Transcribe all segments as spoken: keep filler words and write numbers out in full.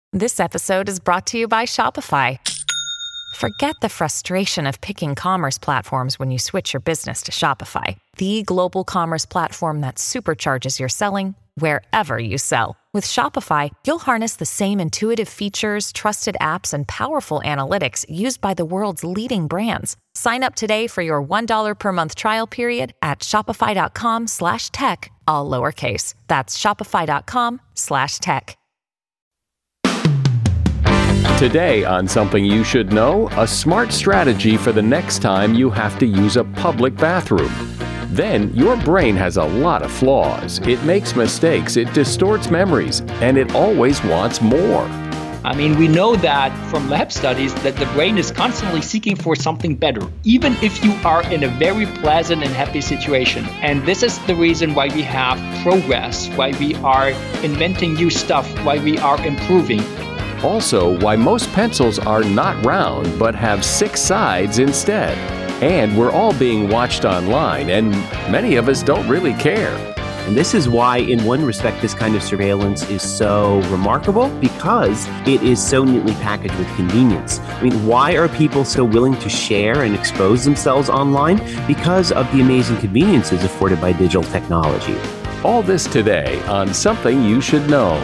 This episode is brought to you by Shopify. Forget the frustration of picking commerce platforms when you switch your business to Shopify, the global commerce platform that supercharges your selling wherever you sell. With Shopify, you'll harness the same intuitive features, trusted apps, and powerful analytics used by the world's leading brands. Sign up today for your one dollar per month trial period at shopify.com slash tech, all lowercase. That's shopify.com slash tech. Today on Something You Should Know, a smart strategy for the next time you have to use a public bathroom. Then, your brain has a lot of flaws. It makes mistakes, it distorts memories, and it always wants more. I mean, we know that from lab studies that the brain is constantly seeking for something better, even if you are in a very pleasant and happy situation. And this is the reason why we have progress, why we are inventing new stuff, why we are improving. Also, why most pencils are not round but have six sides instead. And we're all being watched online, and many of us don't really care. And this is why, in one respect, this kind of surveillance is so remarkable, because it is so neatly packaged with convenience. I mean, why are people so willing to share and expose themselves online? Because of the amazing conveniences afforded by digital technology. All this today on Something You Should Know.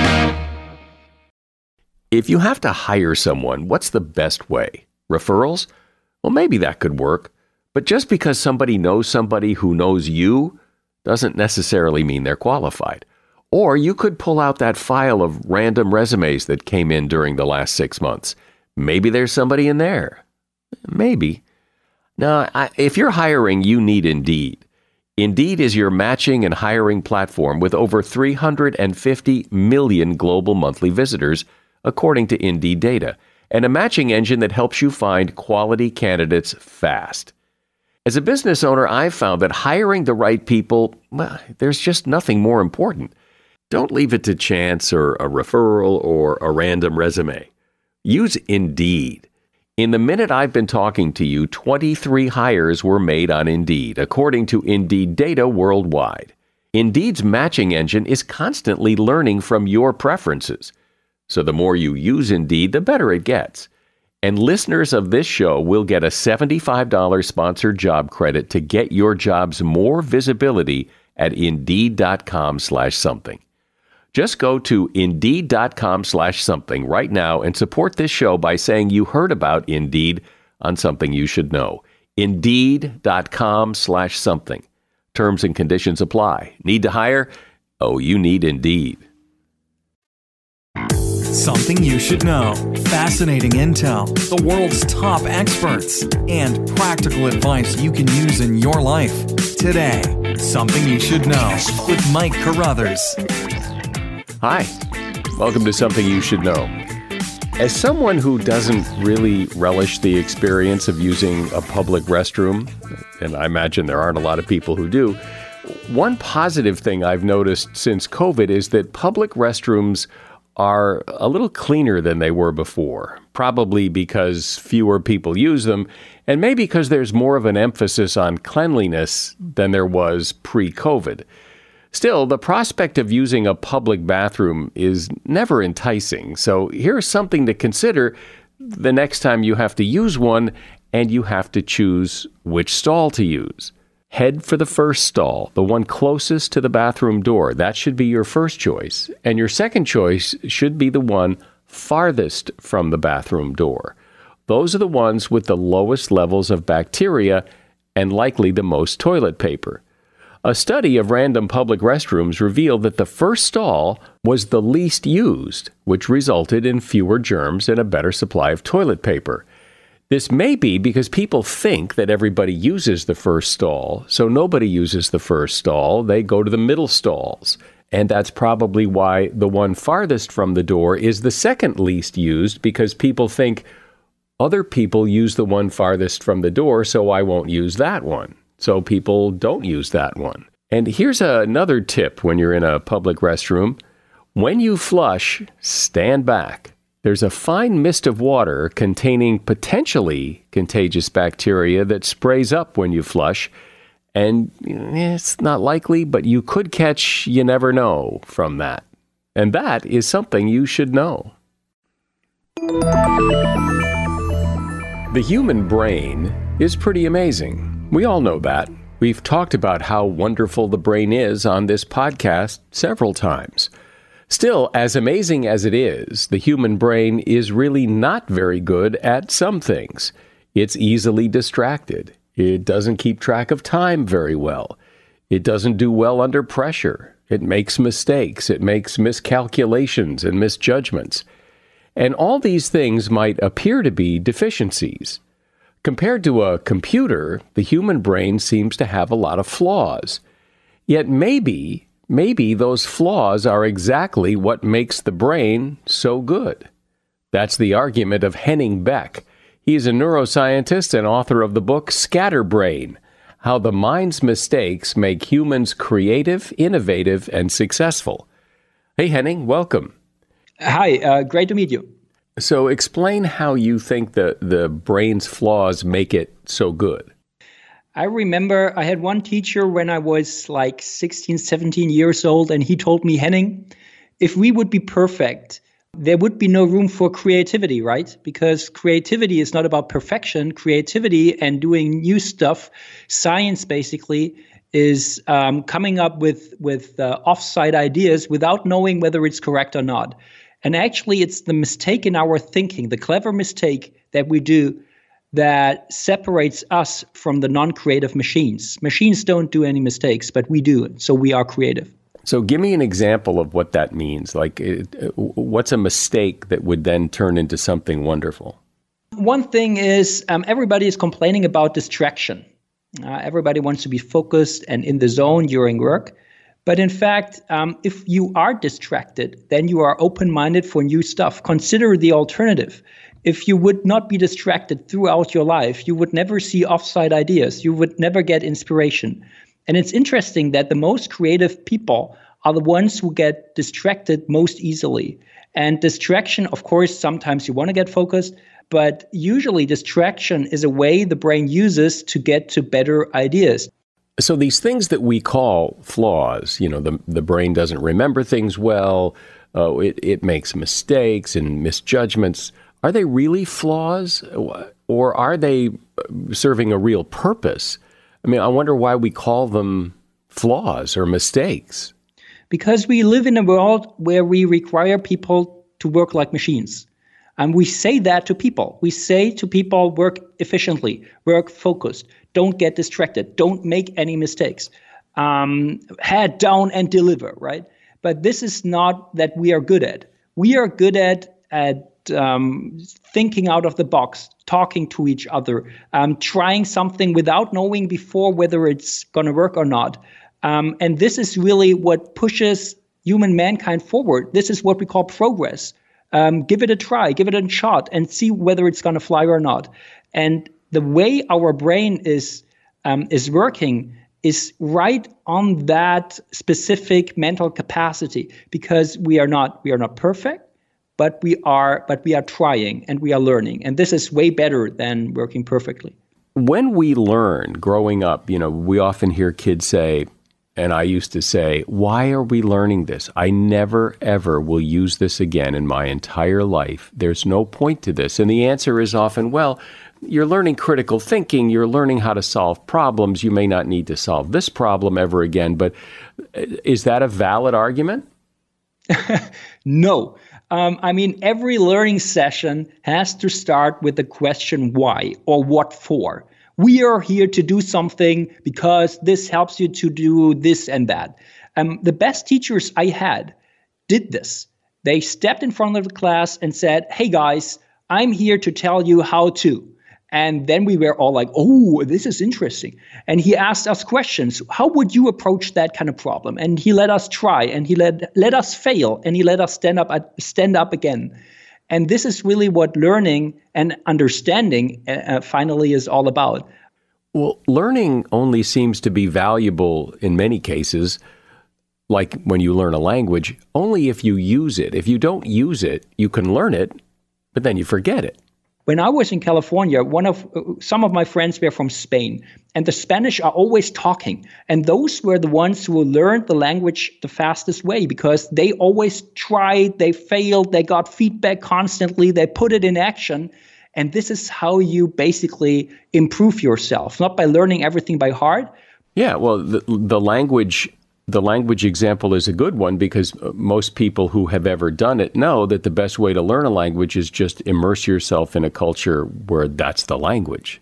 If you have to hire someone, what's the best way? Referrals? Well, maybe that could work. But just because somebody knows somebody who knows you doesn't necessarily mean they're qualified. Or you could pull out that file of random resumes that came in during the last six months. Maybe there's somebody in there. Maybe. Now, I, if you're hiring, you need Indeed. Indeed is your matching and hiring platform with over three hundred fifty million global monthly visitors, according to Indeed data, and a matching engine that helps you find quality candidates fast. As a business owner, I've found that hiring the right people, well, there's just nothing more important. Don't leave it to chance or a referral or a random resume. Use Indeed. In the minute I've been talking to you, twenty-three hires were made on Indeed, according to Indeed data worldwide. Indeed's matching engine is constantly learning from your preferences. So the more you use Indeed, the better it gets. And listeners of this show will get a seventy-five dollars sponsored job credit to get your jobs more visibility at Indeed.com slash something. Just go to Indeed.com slash something right now and support this show by saying you heard about Indeed on Something You Should Know. Indeed.com slash something. Terms and conditions apply. Need to hire? Oh, you need Indeed. Something you should know. Fascinating intel, the world's top experts, and practical advice you can use in your life. Today, Something You Should Know with Mike Carruthers. Hi, welcome to Something You Should Know. As someone who doesn't really relish the experience of using a public restroom, and I imagine there aren't a lot of people who do, one positive thing I've noticed since COVID is that public restrooms are a little cleaner than they were before, probably because fewer people use them, and maybe because there's more of an emphasis on cleanliness than there was pre-COVID. Still, the prospect of using a public bathroom is never enticing, so here's something to consider the next time you have to use one and you have to choose which stall to use. Head for the first stall, the one closest to the bathroom door. That should be your first choice. And your second choice should be the one farthest from the bathroom door. Those are the ones with the lowest levels of bacteria and likely the most toilet paper. A study of random public restrooms revealed that the first stall was the least used, which resulted in fewer germs and a better supply of toilet paper. This may be because people think that everybody uses the first stall, so nobody uses the first stall. They go to the middle stalls. And that's probably why the one farthest from the door is the second least used, because people think other people use the one farthest from the door, so I won't use that one. So people don't use that one. And here's a, another tip when you're in a public restroom. When you flush, stand back. There's a fine mist of water containing potentially contagious bacteria that sprays up when you flush. And it's not likely, but you could catch you never know from that. And that is something you should know. The human brain is pretty amazing. We all know that. We've talked about how wonderful the brain is on this podcast several times. Still, as amazing as it is, the human brain is really not very good at some things. It's easily distracted. It doesn't keep track of time very well. It doesn't do well under pressure. It makes mistakes. It makes miscalculations and misjudgments. And all these things might appear to be deficiencies. Compared to a computer, the human brain seems to have a lot of flaws. Yet maybe, maybe those flaws are exactly what makes the brain so good. That's the argument of Henning Beck. He's a neuroscientist and author of the book Scatterbrain: How the Mind's Mistakes Make Humans Creative, Innovative, and Successful. Hey, Henning, welcome. Hi, uh, great to meet you. So explain how you think the, the brain's flaws make it so good. I remember I had one teacher when I was like sixteen, seventeen years old, and he told me, Henning, if we would be perfect, there would be no room for creativity, right? Because creativity is not about perfection. Creativity and doing new stuff, science basically, is um, coming up with, with uh, off-site ideas without knowing whether it's correct or not. And actually, it's the mistake in our thinking, the clever mistake that we do, that separates us from the non-creative machines. Machines don't do any mistakes, but we do. So we are creative. So give me an example of what that means. Like, what's a mistake that would then turn into something wonderful? One thing is um, everybody is complaining about distraction. Uh, everybody wants to be focused and in the zone during work. But in fact, um, if you are distracted, then you are open-minded for new stuff. Consider the alternative. If you would not be distracted throughout your life, you would never see off-site ideas. You would never get inspiration. And it's interesting that the most creative people are the ones who get distracted most easily. And distraction, of course, sometimes you want to get focused, but usually distraction is a way the brain uses to get to better ideas. So these things that we call flaws, you know, the the brain doesn't remember things well, uh, it, it makes mistakes and misjudgments. Are they really flaws, or are they serving a real purpose? I mean, I wonder why we call them flaws or mistakes. Because we live in a world where we require people to work like machines. And we say that to people. We say to people, work efficiently, work focused, don't get distracted, don't make any mistakes, um, head down and deliver, right? But this is not that we are good at. We are good at, at um, thinking out of the box, talking to each other, um, trying something without knowing before whether it's going to work or not. Um, and this is really what pushes human mankind forward. This is what we call progress. Um, give it a try, give it a shot, and see whether it's going to fly or not. And the way our brain is um, is working is right on that specific mental capacity, because we are not we are not perfect, but we are but we are trying and we are learning, and this is way better than working perfectly. When we learn growing up, you know, we often hear kids say, and I used to say, why are we learning this? I never, ever will use this again in my entire life. There's no point to this. And the answer is often, well, you're learning critical thinking. You're learning how to solve problems. You may not need to solve this problem ever again. But is that a valid argument? No. Um, I mean, every learning session has to start with the question why or what for. We are here to do something because this helps you to do this and that. Um, the best teachers I had did this. They stepped in front of the class and said, hey guys, I'm here to tell you how to. And then we were all like, oh, this is interesting. And he asked us questions. How would you approach that kind of problem? And he let us try, and he let let us fail, and he let us stand up stand up again. And this is really what learning and understanding uh, finally is all about. Well, learning only seems to be valuable in many cases, like when you learn a language, only if you use it. If you don't use it, you can learn it, but then you forget it. When I was in California, one of uh, some of my friends were from Spain, and the Spanish are always talking. And those were the ones who learned the language the fastest way because they always tried, they failed, they got feedback constantly, they put it in action. And this is how you basically improve yourself, not by learning everything by heart. Yeah, well, the, the language the language example is a good one because most people who have ever done it know that the best way to learn a language is just immerse yourself in a culture where that's the language.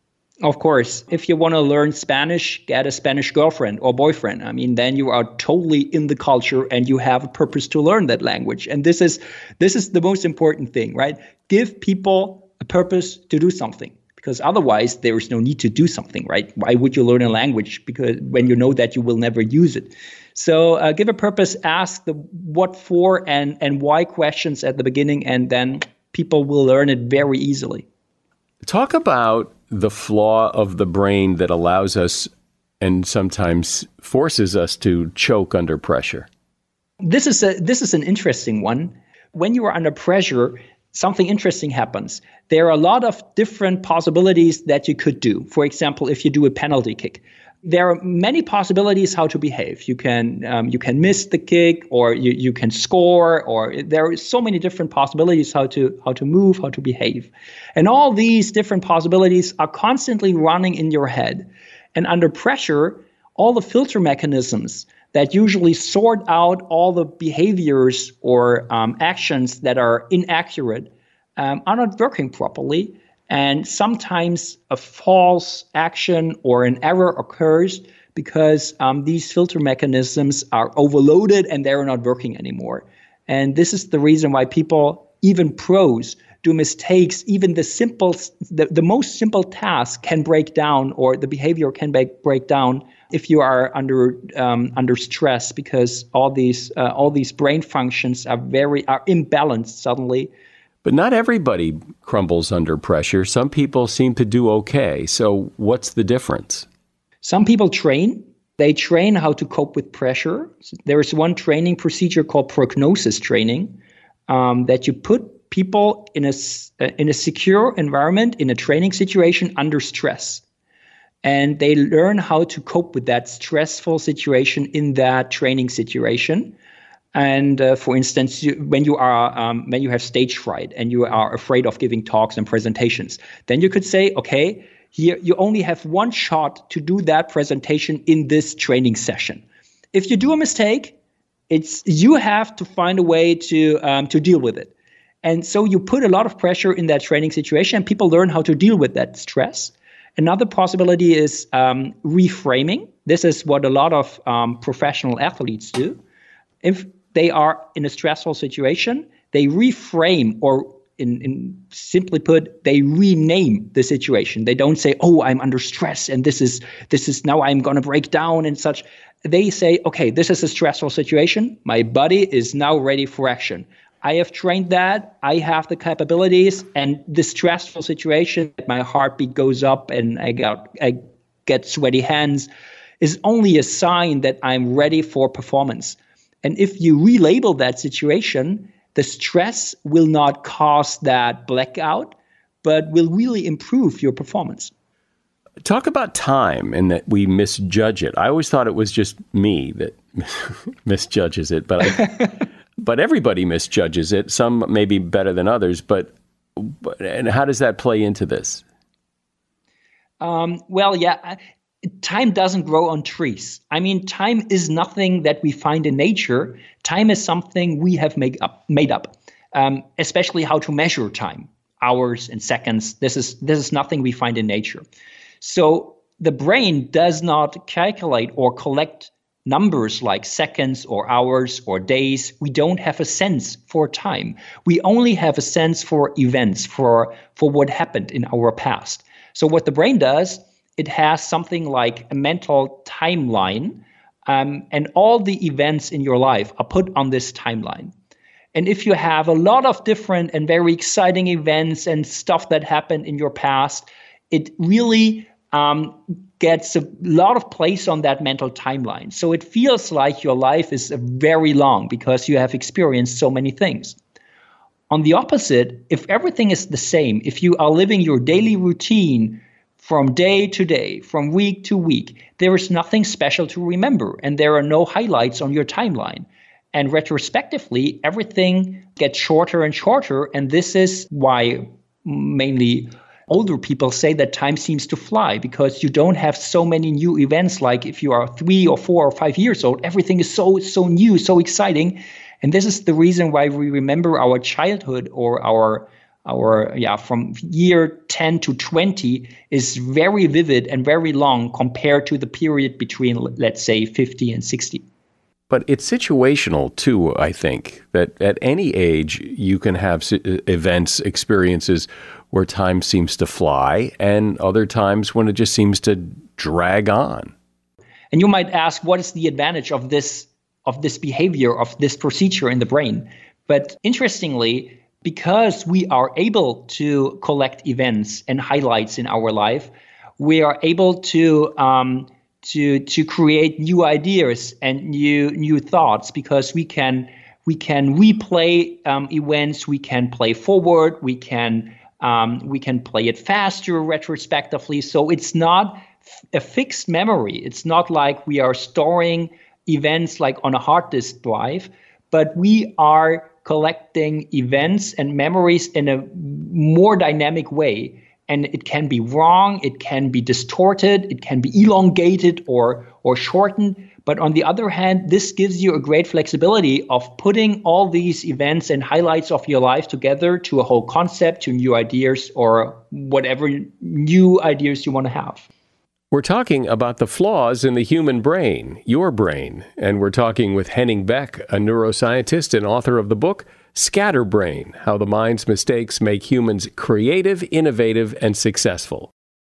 Of course, if you want to learn Spanish, get a Spanish girlfriend or boyfriend. I mean, then you are totally in the culture and you have a purpose to learn that language. And this is this is the most important thing, right? Give people a purpose to do something, because otherwise there is no need to do something, right? Why would you learn a language because when you know that you will never use it? So uh, give a purpose, ask the what for and, and why questions at the beginning, and then people will learn it very easily. Talk about the flaw of the brain that allows us and sometimes forces us to choke under pressure. This is a this is an interesting one. When you are under pressure, something interesting happens. There are a lot of different possibilities that you could do. For example, if you do a penalty kick, there are many possibilities how to behave. You can um, you can miss the kick, or you, you can score, or there are so many different possibilities how to how to move, how to behave. And all these different possibilities are constantly running in your head. And under pressure, all the filter mechanisms that usually sort out all the behaviors or um, actions that are inaccurate um, are not working properly. And sometimes a false action or an error occurs because um, these filter mechanisms are overloaded and they're not working anymore. And this is the reason why people, even pros, do mistakes. Even the simple, the, the most simple task can break down, or the behavior can break, break down if you are under um, under stress, because all these uh, all these brain functions are very are imbalanced suddenly. But not everybody crumbles under pressure. Some people seem to do okay. So what's the difference? Some people train. They train how to cope with pressure. There is one training procedure called prognosis training um, that you put people in a in a secure environment, in a training situation under stress. And they learn how to cope with that stressful situation in that training situation. And uh, for instance, you, when you are um, when you have stage fright and you are afraid of giving talks and presentations, then you could say, okay, here you only have one shot to do that presentation in this training session. If you do a mistake, it's you have to find a way to um, to deal with it. And so you put a lot of pressure in that training situation, and people learn how to deal with that stress. Another possibility is um, reframing. This is what a lot of um, professional athletes do. If they are in a stressful situation, they reframe, or in, in simply put, they rename the situation. They don't say, "Oh, I'm under stress, and this is this is now I'm going to break down," and such. They say, "Okay, this is a stressful situation. My body is now ready for action. I have trained that. I have the capabilities, and this stressful situation, my heartbeat goes up and I got I get sweaty hands, is only a sign that I'm ready for performance." And if you relabel that situation, the stress will not cause that blackout, but will really improve your performance. Talk about time and that we misjudge it. I always thought it was just me that misjudges it, but I, but everybody misjudges it. Some maybe better than others, but, but and how does that play into this? Um, well, yeah. Time doesn't grow on trees. I mean, time is nothing that we find in nature. Time is something we have make up, made up, um, especially how to measure time, hours and seconds. This is this is nothing we find in nature. So the brain does not calculate or collect numbers like seconds or hours or days. We don't have a sense for time. We only have a sense for events, for, for what happened in our past. So what the brain does, it has something like a mental timeline, um, and all the events in your life are put on this timeline. And if you have a lot of different and very exciting events and stuff that happened in your past, it really um, gets a lot of place on that mental timeline. So it feels like your life is very long because you have experienced so many things. On the opposite, if everything is the same, if you are living your daily routine from day to day, from week to week, there is nothing special to remember, and there are no highlights on your timeline. And retrospectively, everything gets shorter and shorter, and this is why mainly older people say that time seems to fly, because you don't have so many new events. Like if you are three or four or five years old, everything is so, so new, so exciting. And this is the reason why we remember our childhood or our, our yeah, from year ten to twenty is very vivid and very long compared to the period between, let's say, fifty and sixty. But it's situational too, I think, that at any age you can have events, experiences where time seems to fly and other times when it just seems to drag on. And you might ask, what is the advantage of this of this behavior, of this procedure in the brain? But interestingly, because we are able to collect events and highlights in our life, we are able to um, to to create new ideas and new new thoughts, because we can we can replay um, events, we can play forward, we can um, we can play it faster retrospectively. So it's not a fixed memory. It's not like we are storing events like on a hard disk drive, but we are collecting events and memories in a more dynamic way. And it can be wrong, it can be distorted, it can be elongated or or shortened. But on the other hand, this gives you a great flexibility of putting all these events and highlights of your life together to a whole concept, to new ideas, or whatever new ideas you want to have. We're talking about the flaws in the human brain, your brain, and we're talking with Henning Beck, a neuroscientist and author of the book, Scatterbrain, How the Mind's Mistakes Make Humans Creative, Innovative, and Successful.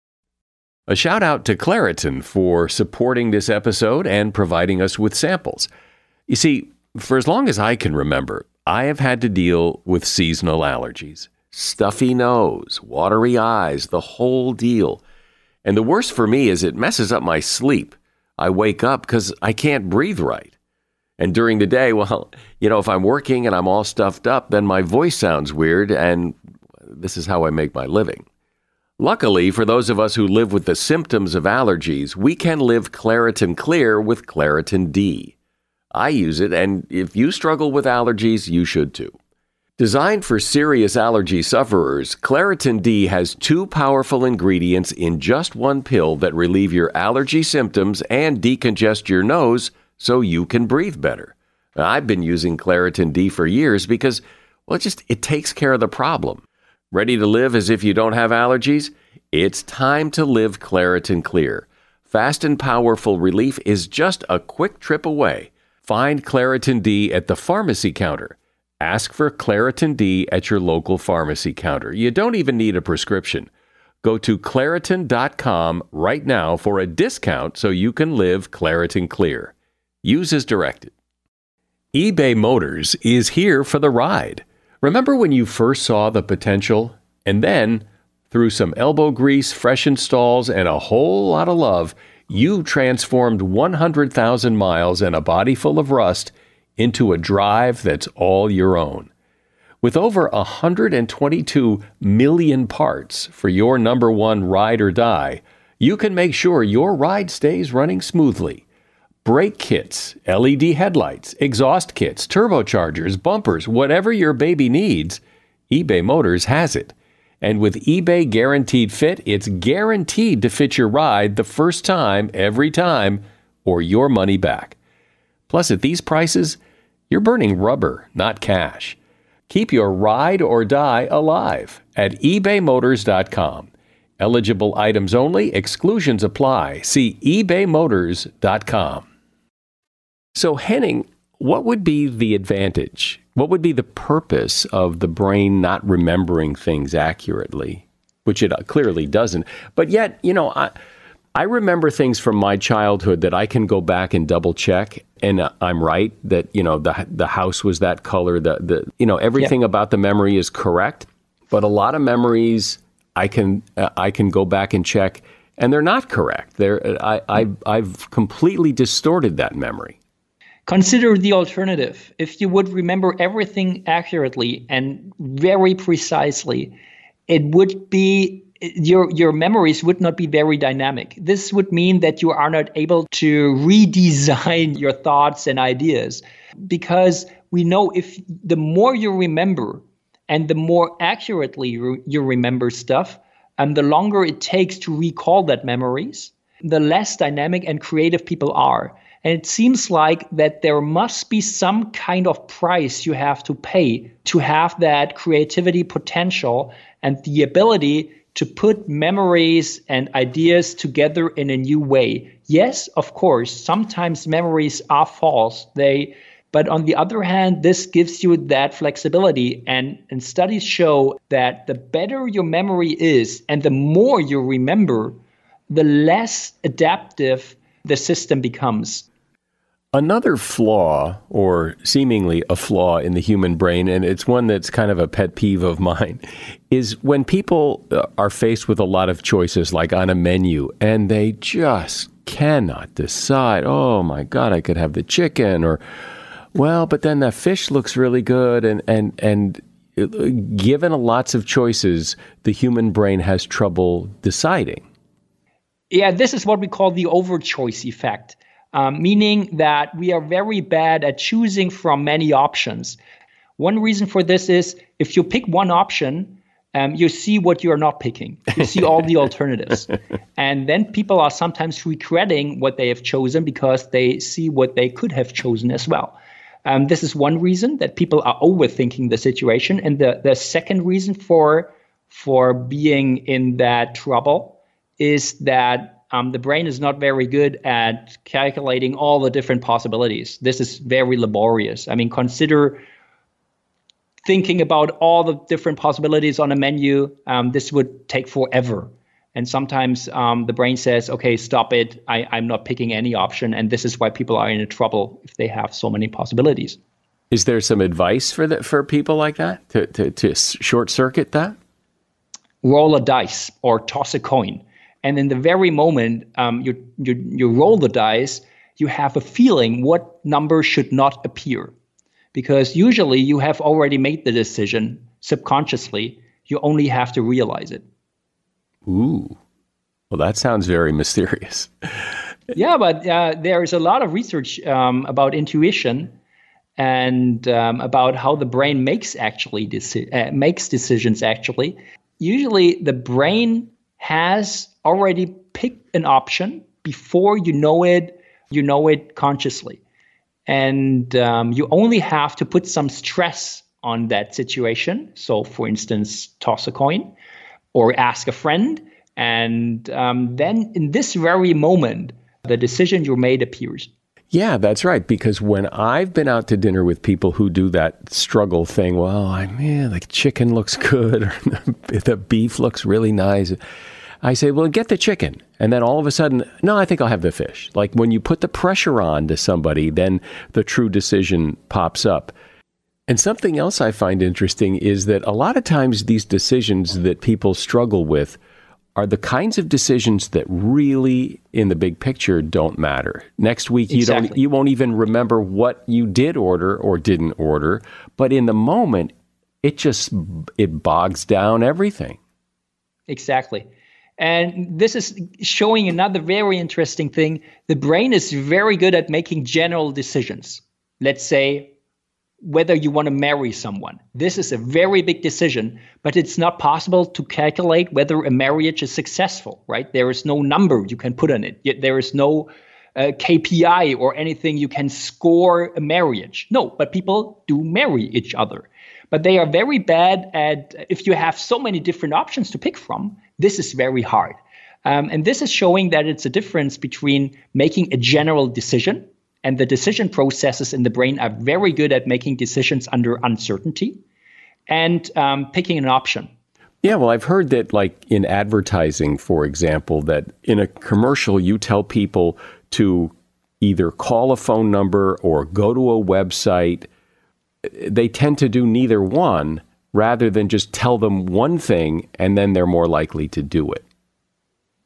A shout out to Claritin for supporting this episode and providing us with samples. You see, for as long as I can remember, I have had to deal with seasonal allergies. Stuffy nose, watery eyes, the whole deal. And the worst for me is it messes up my sleep. I wake up because I can't breathe right. And during the day, well, you know, if I'm working and I'm all stuffed up, then my voice sounds weird, and this is how I make my living. Luckily, for those of us who live with the symptoms of allergies, we can live Claritin Clear with Claritin D. I use it, and if you struggle with allergies, you should too. Designed for serious allergy sufferers, Claritin D has two powerful ingredients in just one pill that relieve your allergy symptoms and decongest your nose so you can breathe better. Now, I've been using Claritin D for years because, well, it just it takes care of the problem. Ready to live as if you don't have allergies? It's time to live Claritin Clear. Fast and powerful relief is just a quick trip away. Find Claritin D at the pharmacy counter. Ask for Claritin D at your local pharmacy counter. You don't even need a prescription. Go to Claritin dot com right now for a discount so you can live Claritin Clear. Use as directed. eBay Motors is here for the ride. Remember when you first saw the potential? And then, through some elbow grease, fresh installs, and a whole lot of love, you transformed one hundred thousand miles and a body full of rust into a drive that's all your own. With over one hundred twenty-two million parts for your number one ride or die, you can make sure your ride stays running smoothly. Brake kits, L E D headlights, exhaust kits, turbochargers, bumpers, whatever your baby needs, eBay Motors has it. And with eBay Guaranteed Fit, it's guaranteed to fit your ride the first time, every time, or your money back. Plus, at these prices, you're burning rubber, not cash. Keep your ride or die alive at ebay motors dot com. Eligible items only, exclusions apply. See ebay motors dot com. So, Henning, what would be the advantage? What would be the purpose of the brain not remembering things accurately, which it clearly doesn't? But yet, you know, I, I remember things from my childhood that I can go back and double check, and uh, I'm right that, you know, the the house was that color, the the you know, everything yeah. about the memory is correct, but a lot of memories I can uh, I can go back and check, and they're not correct. They're I, I I've completely distorted that memory. Consider the alternative. If you would remember everything accurately and very precisely, it would be your your memories would not be very dynamic. This would mean that you are not able to redesign your thoughts and ideas, because we know if the more you remember and the more accurately re- you remember stuff, and the longer it takes to recall that memories, the less dynamic and creative people are. And it seems like that there must be some kind of price you have to pay to have that creativity potential and the ability to put memories and ideas together in a new way. Yes, of course, sometimes memories are false. They, but on the other hand, this gives you that flexibility. And, and studies show that the better your memory is and the more you remember, the less adaptive the system becomes. Another flaw, or seemingly a flaw in the human brain, and it's one that's kind of a pet peeve of mine, is when people are faced with a lot of choices, like on a menu, and they just cannot decide, oh my God, I could have the chicken, or, well, but then that fish looks really good, and, and, and given lots of choices, the human brain has trouble deciding. Yeah, this is what we call the overchoice effect. Um, meaning that we are very bad at choosing from many options. One reason for this is if you pick one option, um, you see what you're not picking. You see all the alternatives. And then people are sometimes regretting what they have chosen because they see what they could have chosen as well. Um, this is one reason that people are overthinking the situation. And the, the second reason for, for being in that trouble is that Um, the brain is not very good at calculating all the different possibilities. This is very laborious. I mean, consider thinking about all the different possibilities on a menu. Um, this would take forever. And sometimes um, the brain says, okay, stop it. I, I'm not picking any option. And this is why people are in trouble if they have so many possibilities. Is there some advice for that, for people like that to, to, to short circuit that? Roll a dice or toss a coin. And in the very moment um, you, you you roll the dice, you have a feeling what number should not appear. Because usually you have already made the decision subconsciously. You only have to realize it. Ooh, well, that sounds very mysterious. Yeah, but uh, there is a lot of research um, about intuition and um, about how the brain makes actually deci- uh, makes decisions. Actually, usually the brain has already picked an option before you know it, you know it consciously. And um, you only have to put some stress on that situation. So for instance, toss a coin or ask a friend. And um, then in this very moment, the decision you made appears. Yeah, that's right. Because when I've been out to dinner with people who do that struggle thing, well, I mean, the chicken looks good, or the beef looks really nice. I say, well, get the chicken. And then all of a sudden, no, I think I'll have the fish. Like when you put the pressure on to somebody, then the true decision pops up. And something else I find interesting is that a lot of times these decisions that people struggle with are the kinds of decisions that really, in the big picture, don't matter. Next week, you Exactly. don't, you won't even remember what you did order or didn't order. But in the moment, it just, it bogs down everything. Exactly. And this is showing another very interesting thing. The brain is very good at making general decisions. Let's say whether you want to marry someone. This is a very big decision, but it's not possible to calculate whether a marriage is successful, right? There is no number you can put on it. Yet there is no uh, K P I or anything you can score a marriage. No, but people do marry each other. But they are very bad at, if you have so many different options to pick from, this is very hard. Um, and this is showing that it's a difference between making a general decision, and the decision processes in the brain are very good at making decisions under uncertainty, and um, picking an option. Yeah, well, I've heard that, like in advertising, for example, that in a commercial, you tell people to either call a phone number or go to a website. They tend to do neither one, rather than just tell them one thing and then they're more likely to do it.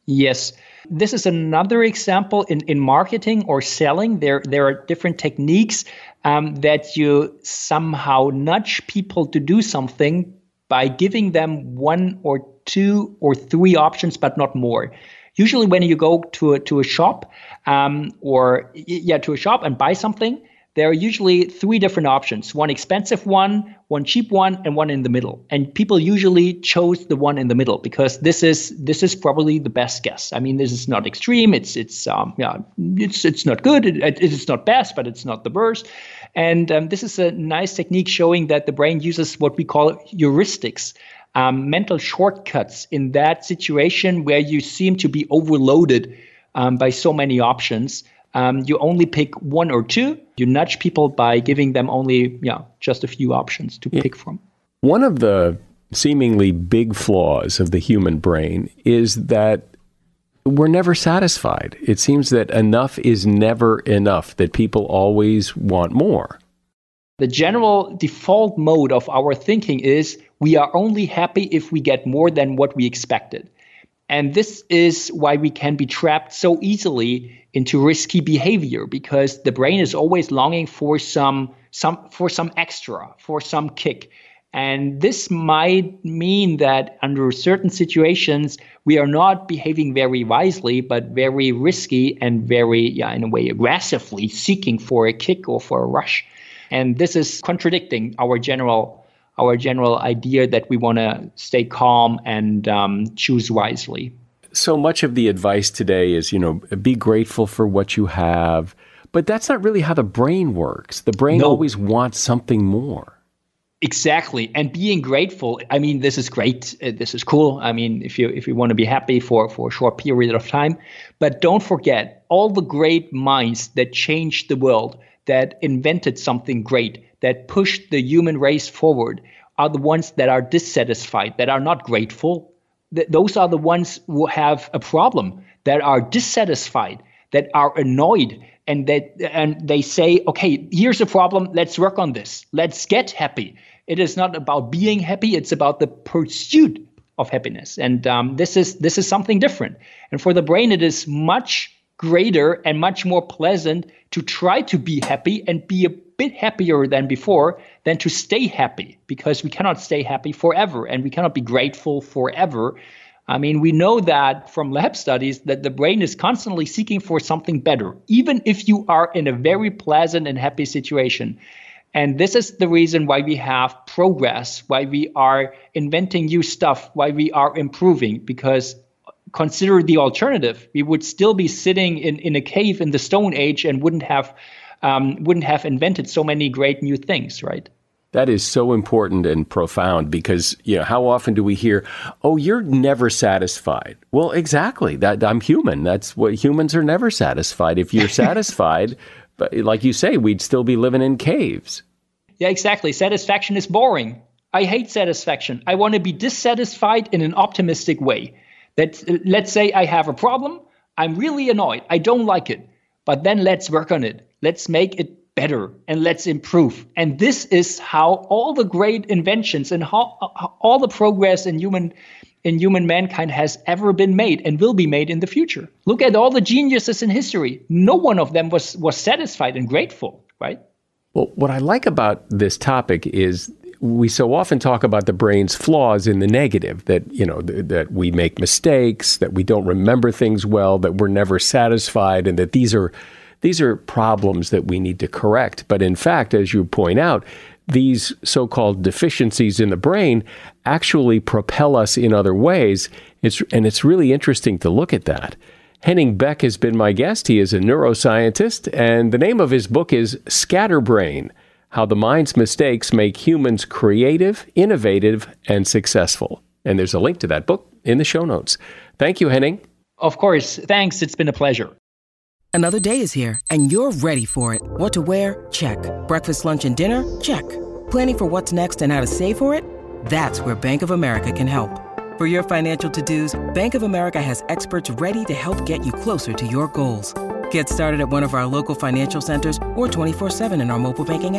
Yes. This is another example in, in marketing or selling. There, there are different techniques um, that you somehow nudge people to do something by giving them one or two or three options, but not more. Usually when you go to a, to a shop um, or yeah, to a shop and buy something, there are usually three different options, one expensive one, one cheap one, and one in the middle. And people usually chose the one in the middle because this is this is probably the best guess. I mean, this is not extreme. It's it's um yeah, it's it's not good. It, it, it's not best, but it's not the worst. And um, this is a nice technique showing that the brain uses what we call heuristics, um, mental shortcuts in that situation where you seem to be overloaded um, by so many options. Um, you only pick one or two. You nudge people by giving them only, yeah, just a few options to yeah. pick from. One of the seemingly big flaws of the human brain is that we're never satisfied. It seems that enough is never enough, that people always want more. The general default mode of our thinking is we are only happy if we get more than what we expected. And this is why we can be trapped so easily into risky behavior, because the brain is always longing for some some for some extra, for some kick. And this might mean that under certain situations, we are not behaving very wisely, but very risky and very, yeah, in a way, aggressively seeking for a kick or for a rush. And this is contradicting our general our general idea that we want to stay calm and um, choose wisely. So much of the advice today is, you know, be grateful for what you have. But that's not really how the brain works. The brain no. always wants something more. Exactly. And being grateful, I mean, this is great. Uh, this is cool. I mean, if you if you want to be happy for, for a short period of time. But don't forget all the great minds that changed the world, that invented something great, that pushed the human race forward, are the ones that are dissatisfied, that are not grateful. Th- those are the ones who have a problem, that are dissatisfied, that are annoyed, and that and they say, okay, here's a problem, let's work on this. Let's get happy. It is not about being happy, it's about the pursuit of happiness. And um, this is this is something different. And for the brain, it is much greater and much more pleasant to try to be happy and be a bit happier than before than to stay happy, because we cannot stay happy forever and we cannot be grateful forever. I mean, we know that from lab studies that the brain is constantly seeking for something better, even if you are in a very pleasant and happy situation. And this is the reason why we have progress, why we are inventing new stuff, why we are improving, because consider the alternative. We would still be sitting in, in a cave in the Stone Age and wouldn't have um, wouldn't have invented so many great new things, right? That is so important and profound, because, you know, how often do we hear, oh, you're never satisfied? Well, exactly. That I'm human. That's what humans are, never satisfied. If you're satisfied, but like you say, we'd still be living in caves. Yeah, exactly. Satisfaction is boring. I hate satisfaction. I want to be dissatisfied in an optimistic way. That let's say I have a problem. I'm really annoyed. I don't like it. But then let's work on it. Let's make it better and let's improve. And this is how all the great inventions and how, how all the progress in human in human mankind has ever been made and will be made in the future. Look at all the geniuses in history. No one of them was was satisfied and grateful, right? Well, what I like about this topic is we so often talk about the brain's flaws in the negative, that, you know, th- that we make mistakes, that we don't remember things well, that we're never satisfied, and that these are these are problems that we need to correct. But in fact, as you point out, these so-called deficiencies in the brain actually propel us in other ways. It's, and it's really interesting to look at that. Henning Beck has been my guest. He is a neuroscientist, and the name of his book is Scatterbrain: How the Mind's Mistakes Make Humans Creative, Innovative, and Successful. And there's a link to that book in the show notes. Thank you, Henning. Of course. Thanks. It's been a pleasure. Another day is here, and you're ready for it. What to wear? Check. Breakfast, lunch, and dinner? Check. Planning for what's next and how to save for it? That's where Bank of America can help. For your financial to-dos, Bank of America has experts ready to help get you closer to your goals. Get started at one of our local financial centers or twenty-four seven in our mobile banking app.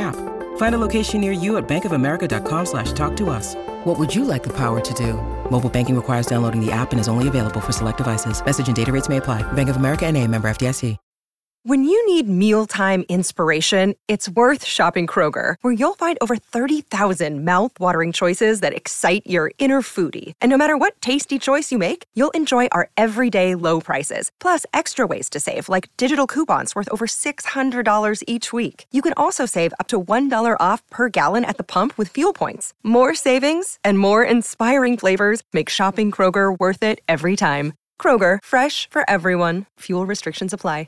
Find a location near you at bankofamerica.com slash talk to us. What would you like the power to do? Mobile banking requires downloading the app and is only available for select devices. Message and data rates may apply. Bank of America N A, member F D I C. When you need mealtime inspiration, it's worth shopping Kroger, where you'll find over thirty thousand mouth-watering choices that excite your inner foodie. And no matter what tasty choice you make, you'll enjoy our everyday low prices, plus extra ways to save, like digital coupons worth over six hundred dollars each week. You can also save up to one dollar off per gallon at the pump with fuel points. More savings and more inspiring flavors make shopping Kroger worth it every time. Kroger, fresh for everyone. Fuel restrictions apply.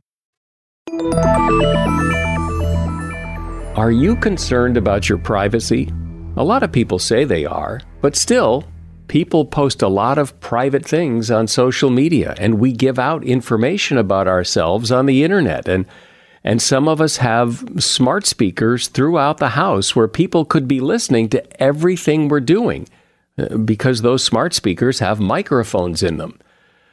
Are you concerned about your privacy? A lot of people say they are, but still, people post a lot of private things on social media, and we give out information about ourselves on the internet. And and some of us have smart speakers throughout the house where people could be listening to everything we're doing because those smart speakers have microphones in them.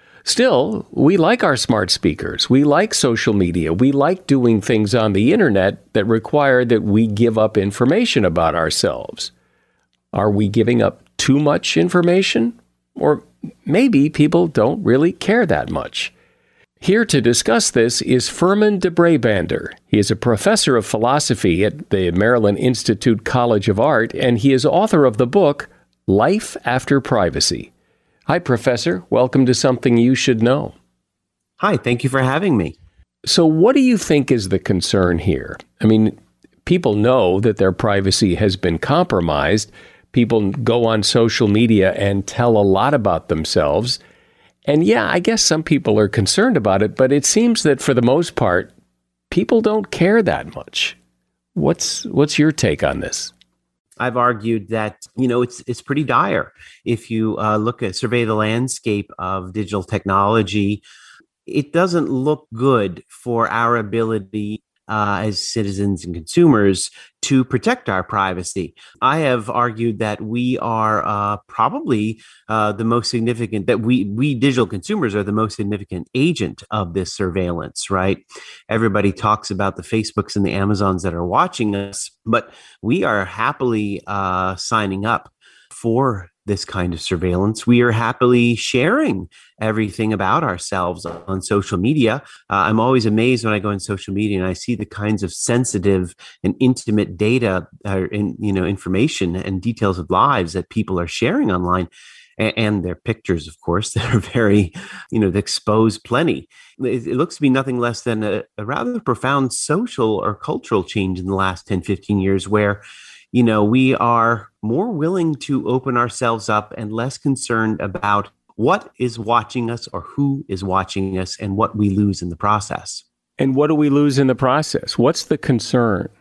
Still, we like our smart speakers. We like social media. We like doing things on the internet that require that we give up information about ourselves. Are we giving up too much information? Or maybe people don't really care that much. Here to discuss this is Firmin de Brabander. He is a professor of philosophy at the Maryland Institute College of Art, and he is author of the book, Life After Privacy. Hi, Professor. Welcome to Something You Should Know. Hi, thank you for having me. So what do you think is the concern here? I mean, people know that their privacy has been compromised. People go on social media and tell a lot about themselves. And yeah, I guess some people are concerned about it, but it seems that for the most part, people don't care that much. What's what's your take on this? I've argued that, you know, it's it's pretty dire. If you uh, look at survey the landscape of digital technology, it doesn't look good for our ability uh, as citizens and consumers to protect our privacy. I have argued that we are uh, probably uh, the most significant, that we we digital consumers are the most significant agent of this surveillance, right? Everybody talks about the Facebooks and the Amazons that are watching us, but we are happily uh, signing up for this kind of surveillance. We are happily sharing everything about ourselves on social media. Uh, I'm always amazed when I go on social media and I see the kinds of sensitive and intimate data, uh, in, you know, information and details of lives that people are sharing online, and, and their pictures, of course, that are very, you know, that expose plenty. It, it looks to be nothing less than a, a rather profound social or cultural change in the last ten, fifteen years, where you know, we are more willing to open ourselves up and less concerned about what is watching us or who is watching us and what we lose in the process. And what do we lose in the process? What's the concern?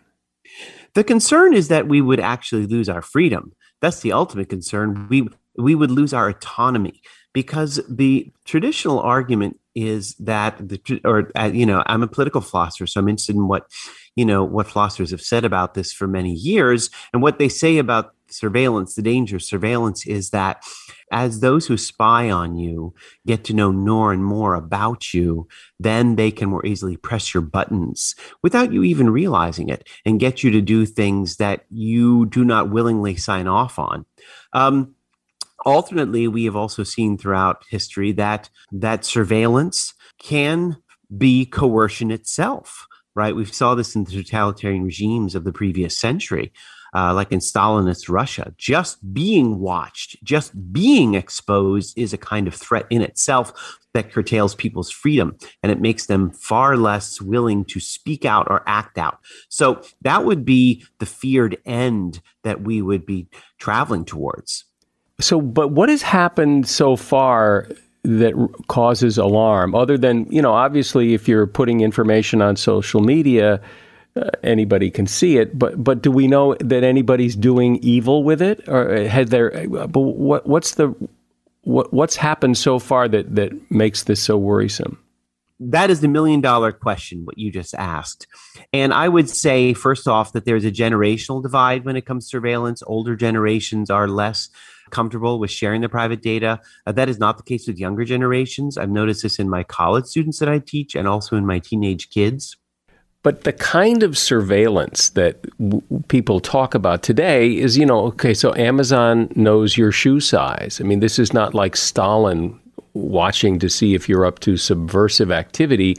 The concern is that we would actually lose our freedom. That's the ultimate concern. We we would lose our autonomy, because the traditional argument is that the or uh, you know, I'm a political philosopher, so I'm interested in what you know what philosophers have said about this for many years, and what they say about surveillance. The danger of surveillance is that as those who spy on you get to know more and more about you, then they can more easily press your buttons without you even realizing it and get you to do things that you do not willingly sign off on. Um, Alternately, we have also seen throughout history that that surveillance can be coercion itself, right? We saw this in the totalitarian regimes of the previous century, uh, like in Stalinist Russia. Just being watched, just being exposed is a kind of threat in itself that curtails people's freedom, and it makes them far less willing to speak out or act out. So that would be the feared end that we would be traveling towards. So, but what has happened so far that r- causes alarm, other than, you know, obviously if you're putting information on social media, uh, anybody can see it, but but do we know that anybody's doing evil with it? Or had there, but what what's the, what what's happened so far that, that makes this so worrisome? That is the million dollar question, what you just asked. And I would say, first off, that there's a generational divide when it comes to surveillance. Older generations are less comfortable with sharing their private data. Uh, that is not the case with younger generations. I've noticed this in my college students that I teach and also in my teenage kids. But the kind of surveillance that w- people talk about today is, you know, okay, so Amazon knows your shoe size. I mean, this is not like Stalin watching to see if you're up to subversive activity.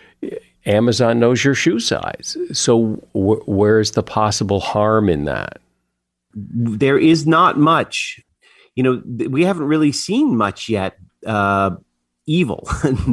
Amazon knows your shoe size. So w- where's the possible harm in that? There is not much. You know, we haven't really seen much yet uh, evil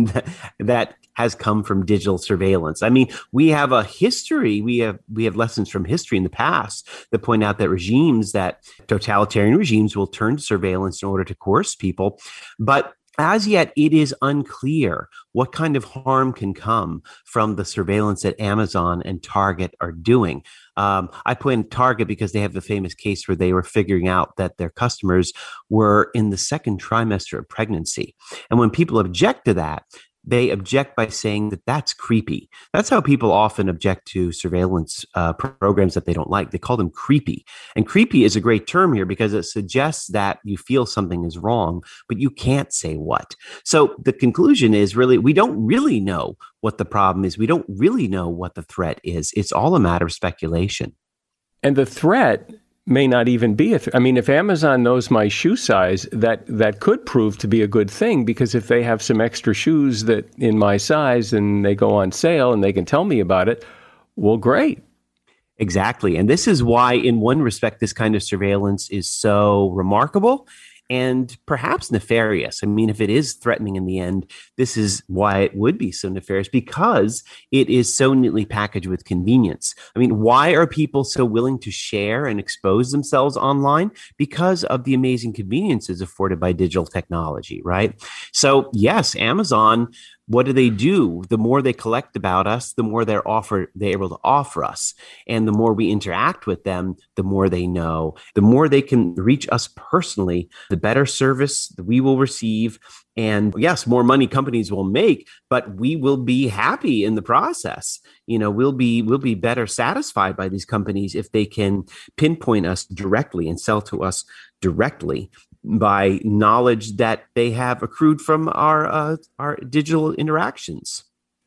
that has come from digital surveillance. I mean, we have a history, we have we have lessons from history in the past that point out that regimes, that totalitarian regimes will turn to surveillance in order to coerce people. But as yet, it is unclear what kind of harm can come from the surveillance that Amazon and Target are doing. Um, I put in Target because they have the famous case where they were figuring out that their customers were in the second trimester of pregnancy. And when people object to that, they object by saying that that's creepy. That's how people often object to surveillance uh, programs that they don't like. They call them creepy. And creepy is a great term here because it suggests that you feel something is wrong, but you can't say what. So the conclusion is really, we don't really know what the problem is. We don't really know what the threat is. It's all a matter of speculation. And the threat may not even be a th- I mean, if Amazon knows my shoe size, that that could prove to be a good thing, because if they have some extra shoes that in my size and they go on sale and they can tell me about it, well, great. Exactly. And this is why, in one respect, this kind of surveillance is so remarkable and perhaps nefarious. I mean, if it is threatening in the end, this is why it would be so nefarious, because it is so neatly packaged with convenience. I mean, why are people so willing to share and expose themselves online? Because of the amazing conveniences afforded by digital technology, right? So yes, Amazon, what do they do? The more they collect about us, the more they're offer they're able to offer us. And the more we interact with them, the more they know, the more they can reach us personally, the better service that we will receive. And yes, more money companies will make, but we will be happy in the process. You know, we'll be we'll be better satisfied by these companies if they can pinpoint us directly and sell to us directly by knowledge that they have accrued from our uh, our digital interactions.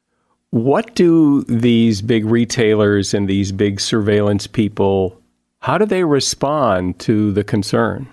What do these big retailers and these big surveillance people, how do they respond to the concern?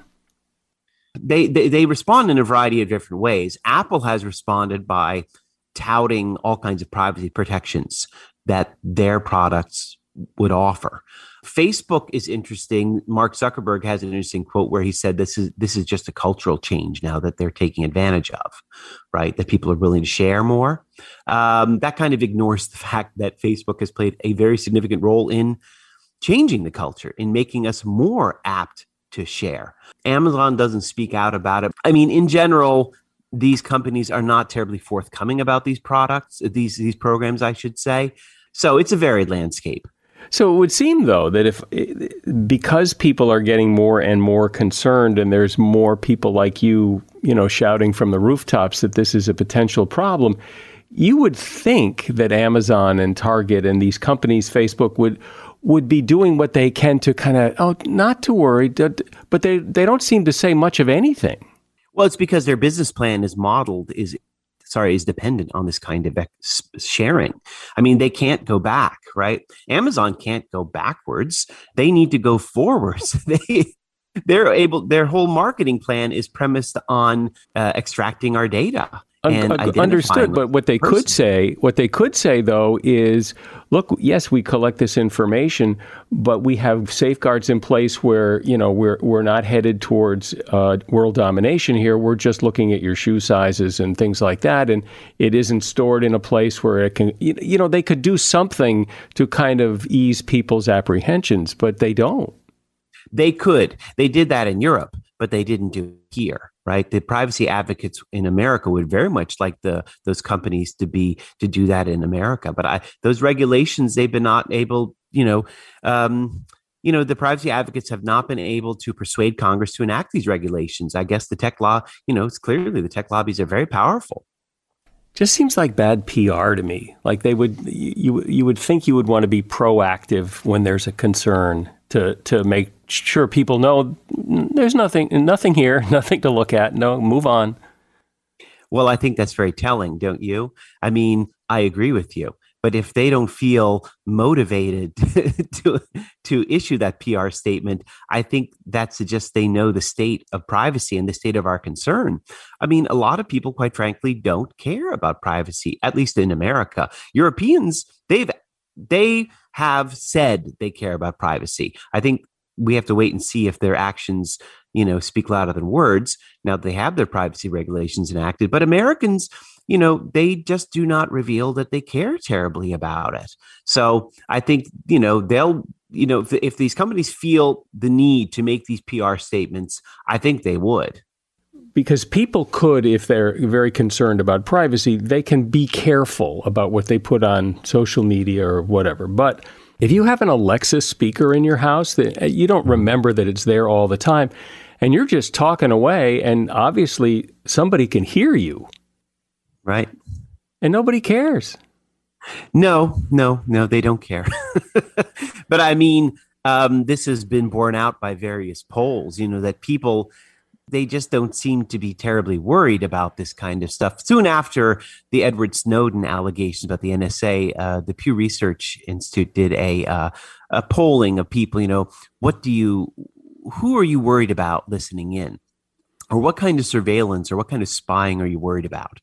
They, they they respond in a variety of different ways. Apple has responded by touting all kinds of privacy protections that their products would offer. Facebook is interesting. Mark Zuckerberg has an interesting quote where he said this is this is just a cultural change now that they're taking advantage of, right? That people are willing to share more. Um, that kind of ignores the fact that Facebook has played a very significant role in changing the culture, in making us more apt to share. Amazon doesn't speak out about it. I mean, in general, these companies are not terribly forthcoming about these products, these these programs, I should say. So it's a varied landscape. So it would seem, though, that if because people are getting more and more concerned, and there's more people like you, you know, shouting from the rooftops that this is a potential problem, you would think that Amazon and Target and these companies, Facebook, would would be doing what they can to kind of, oh, not to worry, but they they don't seem to say much of anything. Well, it's because their business plan is modeled, is sorry, is dependent on this kind of ex- sharing. I mean, they can't go back, right? Amazon can't go backwards. They need to go forwards. they they're able. Their whole marketing plan is premised on uh, extracting our data. And understood, but what they person. could say, what they could say though is, look, yes, we collect this information, but we have safeguards in place where, you know, we're we're not headed towards uh, world domination here. We're just looking at your shoe sizes and things like that, and it isn't stored in a place where it can, you know, they could do something to kind of ease people's apprehensions, but they don't. They could. They did that in Europe, but they didn't do it here. Right, the privacy advocates in America would very much like the those companies to be to do that in America. But I, those regulations, they've been not able, you know, um, you know, the privacy advocates have not been able to persuade Congress to enact these regulations. I guess the tech law, you know, it's clearly the tech lobbies are very powerful. Just seems like bad P R to me. Like they would, you you would think you would want to be proactive when there's a concern to to make sure people know there's nothing nothing here, nothing to look at. No, move on. Well, I think that's very telling, don't you? I mean, I agree with you. But if they don't feel motivated to, to issue that P R statement, I think that suggests they know the state of privacy and the state of our concern. I mean, a lot of people, quite frankly, don't care about privacy, at least in America. Europeans, they've they have said they care about privacy. I think we have to wait and see if their actions, you know, speak louder than words. Now they have their privacy regulations enacted, but Americans, you know, they just do not reveal that they care terribly about it. So I think, you know, they'll, you know, if, if these companies feel the need to make these P R statements, I think they would. Because people could, if they're very concerned about privacy, they can be careful about what they put on social media or whatever. But if you have an Alexa speaker in your house that you don't remember that it's there all the time, and you're just talking away, and obviously somebody can hear you. Right. And nobody cares. No, no, no, they don't care. But I mean, um, this has been borne out by various polls, you know, that people, they just don't seem to be terribly worried about this kind of stuff. Soon after the Edward Snowden allegations about the N S A, uh, the Pew Research Institute did a uh, a polling of people, you know, what do you, who are you worried about listening in? Or what kind of surveillance or what kind of spying are you worried about?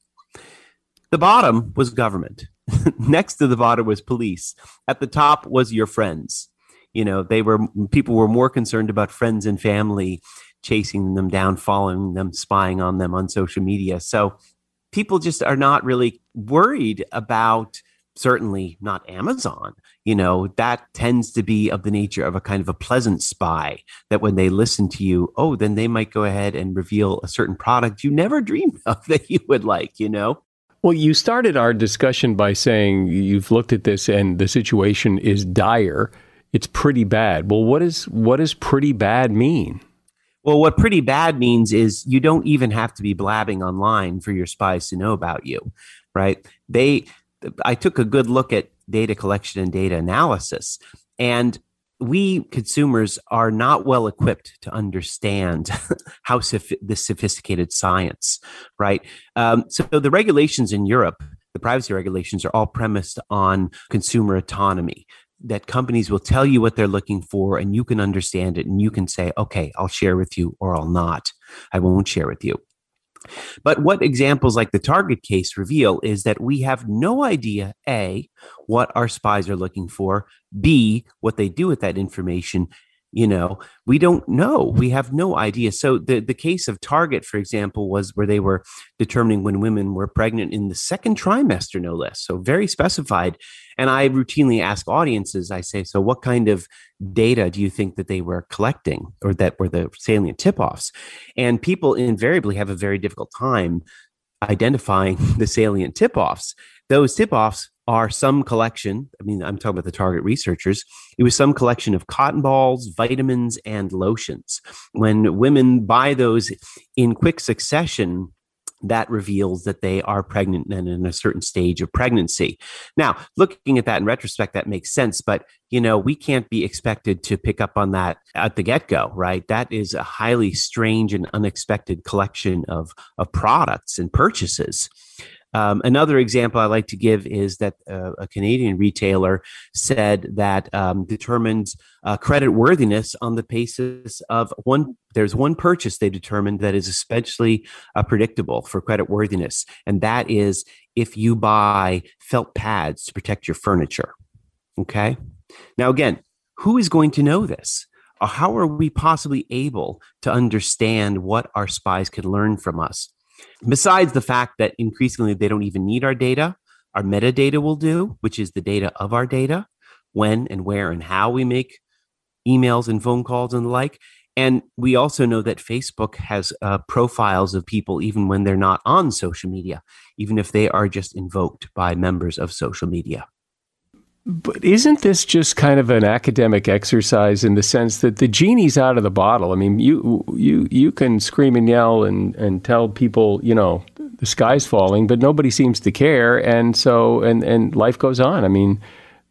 The bottom was government. Next to the bottom was police. At the top was your friends. You know, they were, people were more concerned about friends and family chasing them down, following them, spying on them on social media. So people just are not really worried about, certainly not Amazon. You know, that tends to be of the nature of a kind of a pleasant spy, that when they listen to you, oh, then they might go ahead and reveal a certain product you never dreamed of that you would like, you know? Well, you started our discussion by saying you've looked at this and the situation is dire. It's pretty bad. Well, what is what does pretty bad mean? Well, what pretty bad means is you don't even have to be blabbing online for your spies to know about you, right? They, I took a good look at data collection and data analysis, and we consumers are not well equipped to understand how soph- this sophisticated science, right? Um, so the regulations in Europe, the privacy regulations, are all premised on consumer autonomy, that companies will tell you what they're looking for and you can understand it and you can say, okay, I'll share with you or I'll not. I won't share with you. But what examples like the Target case reveal is that we have no idea, A, what our spies are looking for, B, what they do with that information. You know, we don't know. We have no idea. So the, the case of Target, for example, was where they were determining when women were pregnant in the second trimester, no less. So very specified. And I routinely ask audiences, I say, so what kind of data do you think that they were collecting or that were the salient tip-offs? And people invariably have a very difficult time identifying the salient tip-offs. Those tip-offs are some collection. I mean, I'm talking about the Target researchers. It was some collection of cotton balls, vitamins, and lotions. When women buy those in quick succession, that reveals that they are pregnant and in a certain stage of pregnancy. Now, looking at that in retrospect, that makes sense. But, you know, we can't be expected to pick up on that at the get-go, right? That is a highly strange and unexpected collection of, of products and purchases. Um, another example I like to give is that uh, a Canadian retailer said that um, determines uh, credit worthiness on the basis of one. There's one purchase they determined that is especially uh, predictable for credit worthiness, and that is if you buy felt pads to protect your furniture. Okay. Now, again, who is going to know this? Or how are we possibly able to understand what our spies can learn from us? Besides the fact that increasingly they don't even need our data, our metadata will do, which is the data of our data, when and where and how we make emails and phone calls and the like. And we also know that Facebook has uh, profiles of people even when they're not on social media, even if they are just invoked by members of social media. But isn't this just kind of an academic exercise in the sense that the genie's out of the bottle? I mean, you you you can scream and yell and, and tell people, you know, the sky's falling, but nobody seems to care. And so, and, and life goes on. I mean,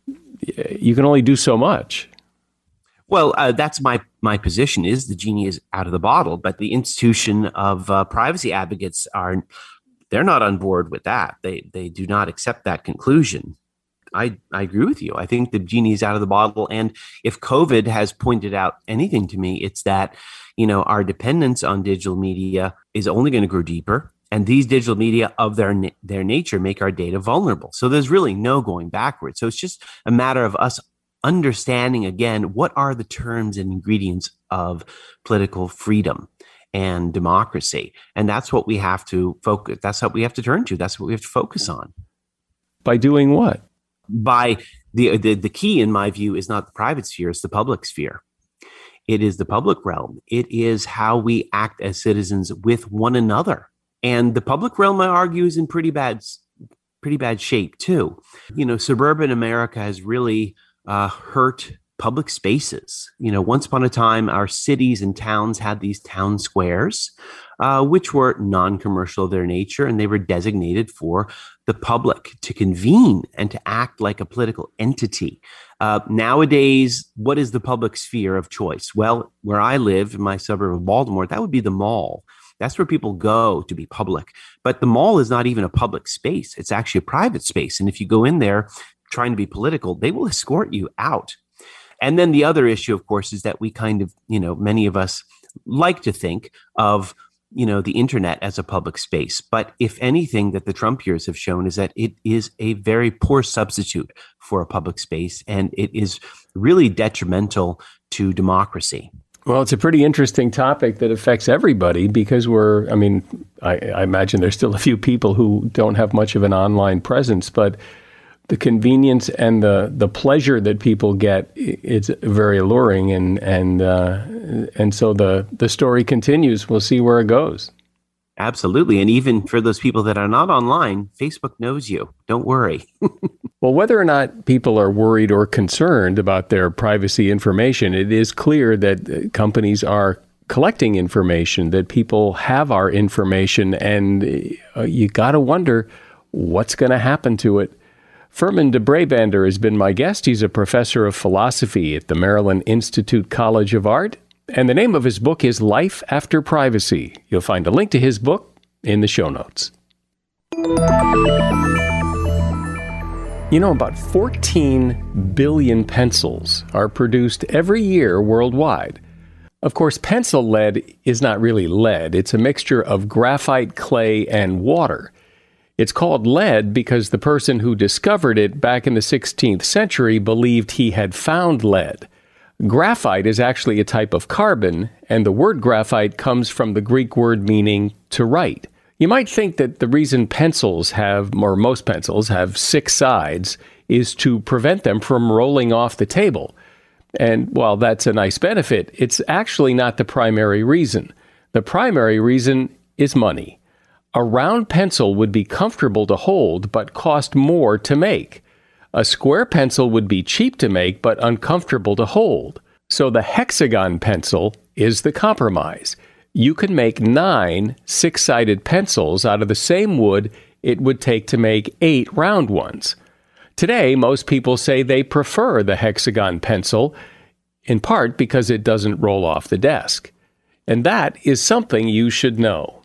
you can only do so much. Well, uh, that's my my position is the genie is out of the bottle, but the institution of uh, privacy advocates are, they're not on board with that. They they do not accept that conclusion. I, I agree with you. I think the genie's out of the bottle. And if COVID has pointed out anything to me, it's that, you know, our dependence on digital media is only going to grow deeper. And these digital media of their their nature make our data vulnerable. So there's really no going backwards. So it's just a matter of us understanding, again, what are the terms and ingredients of political freedom and democracy. And that's what we have to focus. That's what we have to turn to. That's what we have to focus on. By doing what? By the, the, the key, in my view, is not the private sphere, it's the public sphere. It is the public realm. It is how we act as citizens with one another. And the public realm, I argue, is in pretty bad, pretty bad shape too. You know, suburban America has really uh, hurt public spaces. You know, once upon a time, our cities and towns had these town squares, uh, which were non-commercial of their nature, and they were designated for the public to convene and to act like a political entity. Uh, nowadays, what is the public sphere of choice? Well, where I live in my suburb of Baltimore, that would be the mall. That's where people go to be public. But the mall is not even a public space. It's actually a private space. And if you go in there trying to be political, they will escort you out. And then the other issue, of course, is that we kind of, you know, many of us like to think of, you know, the internet as a public space. But if anything that the Trump years have shown is that it is a very poor substitute for a public space. And it is really detrimental to democracy. Well, it's a pretty interesting topic that affects everybody because we're, I mean, I, I imagine there's still a few people who don't have much of an online presence, but the convenience and the, the pleasure that people get, it's very alluring. And and uh, and so the, the story continues. We'll see where it goes. Absolutely. And even for those people that are not online, Facebook knows you. Don't worry. Well, whether or not people are worried or concerned about their privacy information, it is clear that companies are collecting information, that people have our information, and uh, you got to wonder what's going to happen to it. Firmin de Brabander has been my guest. He's a professor of philosophy at the Maryland Institute College of Art, and the name of his book is Life After Privacy. You'll find a link to his book in the show notes. You know, about fourteen billion pencils are produced every year worldwide. Of course, pencil lead is not really lead. It's a mixture of graphite, clay, and water. It's called lead because the person who discovered it back in the sixteenth century believed he had found lead. Graphite is actually a type of carbon, and the word graphite comes from the Greek word meaning to write. You might think that the reason pencils have, or most pencils have six sides, is to prevent them from rolling off the table. And while that's a nice benefit, it's actually not the primary reason. The primary reason is money. A round pencil would be comfortable to hold, but cost more to make. A square pencil would be cheap to make, but uncomfortable to hold. So the hexagon pencil is the compromise. You can make nine six-sided pencils out of the same wood it would take to make eight round ones. Today, most people say they prefer the hexagon pencil, in part because it doesn't roll off the desk. And that is something you should know.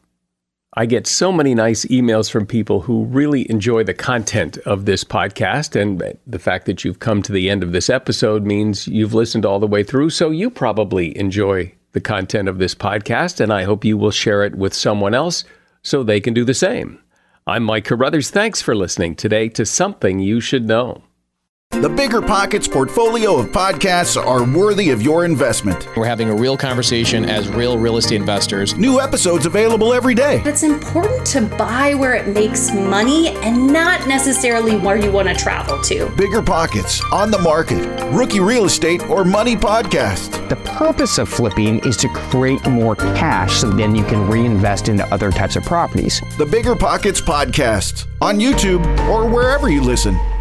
I get so many nice emails from people who really enjoy the content of this podcast, and the fact that you've come to the end of this episode means you've listened all the way through, so you probably enjoy the content of this podcast, and I hope you will share it with someone else so they can do the same. I'm Mike Carruthers. Thanks for listening today to Something You Should Know. The Bigger Pockets portfolio of podcasts are worthy of your investment. We're having a real conversation as real real estate investors. New episodes available every day. It's important to buy where it makes money and not necessarily where you want to travel to. Bigger Pockets, On the Market, Rookie Real Estate, or Money Podcast. The purpose of flipping is to create more cash so then you can reinvest into other types of properties. The Bigger Pockets Podcast, on YouTube or wherever you listen.